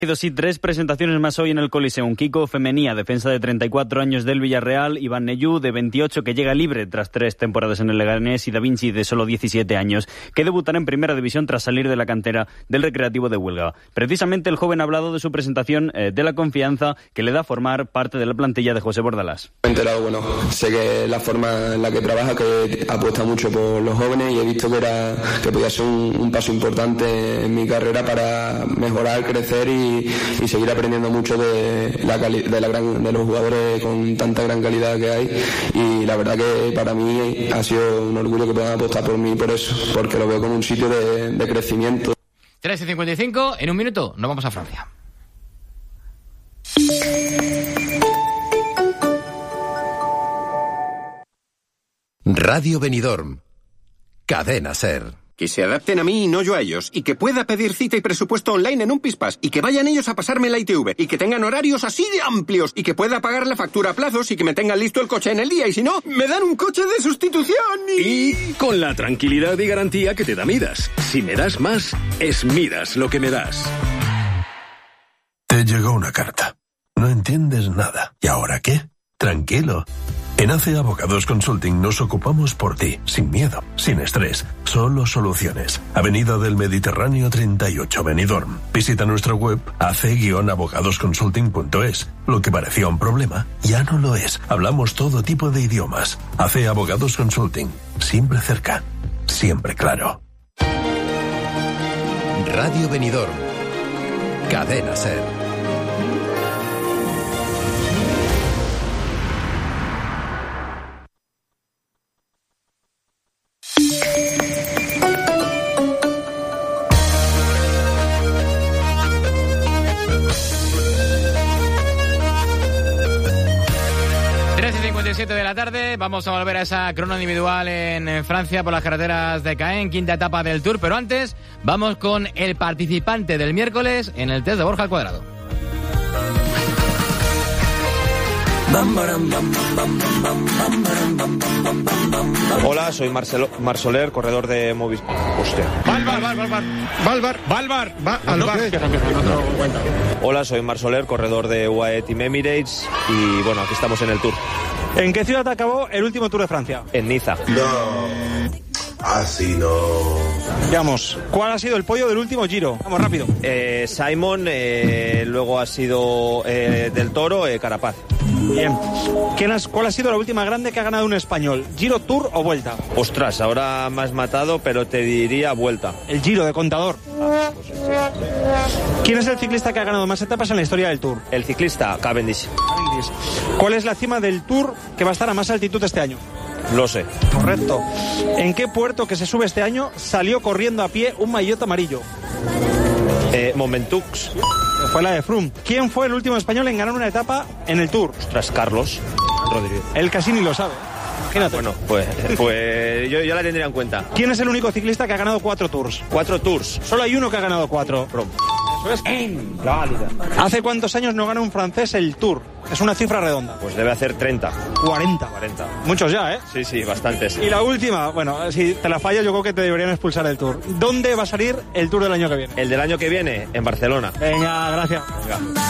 Sí, 3 presentaciones más hoy en el Coliseum. Kiko Femenía, defensa de 34 años del Villarreal, Iván Neyú, de 28, que llega libre tras 3 temporadas en el Leganés, y Da Vinci, de solo 17 años, que debutará en Primera División tras salir de la cantera del Recreativo de Huelva. Precisamente el joven ha hablado de su presentación, de la confianza que le da formar parte de la plantilla de José Bordalás. Me he enterado, sé que la forma en la que trabaja, que apuesta mucho por los jóvenes, y he visto que podía ser un paso importante en mi carrera para mejorar, crecer y seguir aprendiendo mucho de los jugadores con tanta gran calidad que hay, y la verdad que para mí ha sido un orgullo que puedan apostar por mí por eso, porque lo veo como un sitio de crecimiento. 3:55, en un minuto nos vamos a Francia. Radio Benidorm, Cadena SER. Que se adapten a mí y no yo a ellos, y que pueda pedir cita y presupuesto online en un Pispas, y que vayan ellos a pasarme la ITV, y que tengan horarios así de amplios, y que pueda pagar la factura a plazos, y que me tengan listo el coche en el día, y si no, me dan un coche de sustitución y con la tranquilidad y garantía que te da Midas. Si me das más, es Midas lo que me das. Te llegó una carta. No entiendes nada. ¿Y ahora qué? Tranquilo. En AC Abogados Consulting nos ocupamos por ti, sin miedo, sin estrés, solo soluciones. Avenida del Mediterráneo 38, Benidorm. Visita nuestra web ac-abogadosconsulting.es. Lo que parecía un problema, ya no lo es. Hablamos todo tipo de idiomas. AC Abogados Consulting. Siempre cerca, siempre claro. Radio Benidorm, Cadena SER. De la tarde, vamos a volver a esa crono individual en Francia por las carreteras de Caen, quinta etapa del Tour, pero antes vamos con el participante del miércoles en el test de Borja al Cuadrado. Hola, soy Mar Soler, corredor de Movistar. Hostia. Hola, soy Mar Soler, corredor de UAE Team Emirates, y bueno, aquí estamos en el Tour. ¿En qué ciudad acabó el último Tour de Francia? En Niza. No, así no. Digamos, ¿cuál ha sido el podio del último Giro? Vamos, rápido. Simon, luego ha sido Del Toro, Carapaz. Bien. ¿Cuál ha sido la última grande que ha ganado un español? ¿Giro, Tour o Vuelta? Ostras, ahora me has matado, pero te diría Vuelta. El Giro, de Contador. ¿Quién es el ciclista que ha ganado más etapas en la historia del Tour? El ciclista, Cavendish. ¿Cuál es la cima del Tour que va a estar a más altitud este año? Lo sé. Correcto. ¿En qué puerto que se sube este año salió corriendo a pie un maillot amarillo? Momentux. Fue la de Froome. ¿Quién fue el último español en ganar una etapa en el Tour? Ostras, Carlos Rodríguez. Él casi ni lo sabe. Imagínate. Bueno, pues yo la tendría en cuenta. ¿Quién es el único ciclista que ha ganado 4 Tours? 4 Tours. Solo hay uno que ha ganado 4. Eso es. ¿Hace cuántos años no gana un francés el Tour? Es una cifra redonda. Pues debe hacer 30. 40. Muchos ya, ¿eh? Sí, bastantes. Y la última, bueno, si te la fallas yo creo que te deberían expulsar del Tour. ¿Dónde va a salir el Tour del año que viene? El del año que viene, en Barcelona. Venga, gracias. Venga.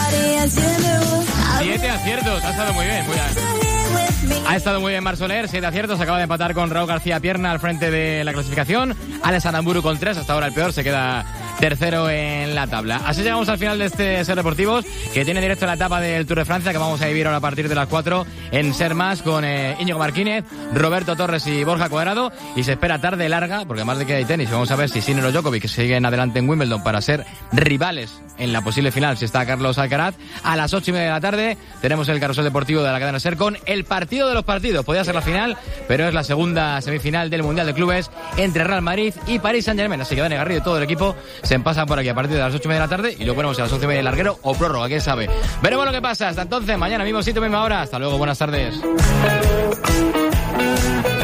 7 aciertos, ha estado muy bien, Ha estado muy bien Mar Soler, 7 aciertos, acaba de empatar con Raúl García Pierna al frente de la clasificación. Alex Aramburu con 3, hasta ahora el peor, se queda tercero en la tabla. Así llegamos al final de este Ser Deportivos, que tiene directo la etapa del Tour de Francia, que vamos a vivir ahora a partir de las 4 en Ser Más, con Íñigo Martínez, Roberto Torres y Borja Cuadrado, y se espera tarde larga, porque más de que hay tenis, vamos a ver si Sinner o Djokovic siguen adelante en Wimbledon para ser rivales en la posible final, si está Carlos Alcaraz. A las 8:30 de la tarde tenemos el carrusel deportivo de la cadena Ser con el partido de los partidos. Podría ser la final, pero es la segunda semifinal del Mundial de Clubes entre Real Madrid y Paris Saint-Germain. Así que Dani Garrido y todo el equipo se pasan por aquí a partir de las 8:30 de la tarde, y luego ponemos a las 11:30 de larguero o prórroga, quién sabe. Veremos lo que pasa. Hasta entonces, mañana mismo sitio, misma hora. Hasta luego, buenas tardes.